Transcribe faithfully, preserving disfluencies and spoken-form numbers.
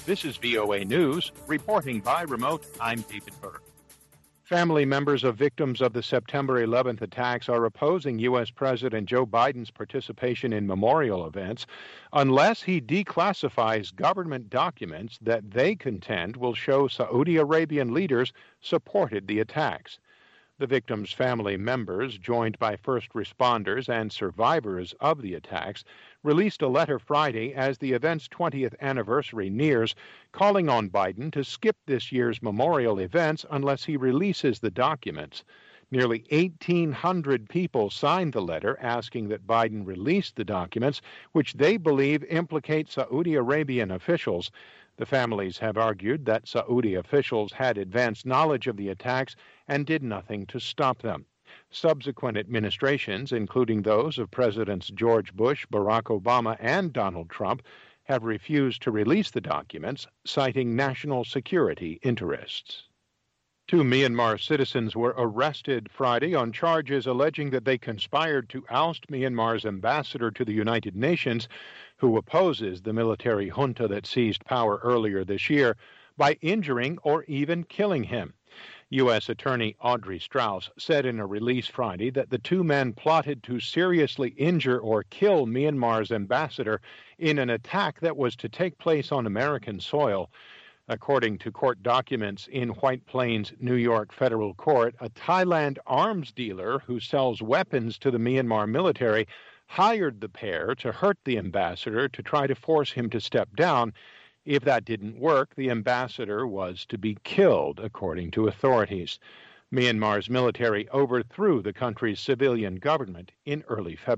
This is V O A News. Reporting by remote, I'm David Burke. Family members of victims of the September eleventh attacks are opposing U S. President Joe Biden's participation in memorial events unless he declassifies government documents that they contend will show Saudi Arabian leaders supported the attacks. The victims' family members, joined by first responders and survivors of the attacks, released a letter Friday as the event's twentieth anniversary nears, calling on Biden to skip this year's memorial events unless he releases the documents. Nearly eighteen hundred people signed the letter asking that Biden release the documents, which they believe implicate Saudi Arabian officials. The families have argued that Saudi officials had advanced knowledge of the attacks and did nothing to stop them. Subsequent administrations, including those of Presidents George Bush, Barack Obama, and Donald Trump, have refused to release the documents, citing national security interests. Two Myanmar citizens were arrested Friday on charges alleging that they conspired to oust Myanmar's ambassador to the United Nations, who opposes the military junta that seized power earlier this year, by injuring or even killing him. U S. Attorney Audrey Strauss said in a release Friday that the two men plotted to seriously injure or kill Myanmar's ambassador in an attack that was to take place on American soil. According to court documents in White Plains, New York federal court, a Thailand arms dealer who sells weapons to the Myanmar military hired the pair to hurt the ambassador to try to force him to step down. If that didn't work, the ambassador was to be killed, according to authorities. Myanmar's military overthrew the country's civilian government in early February.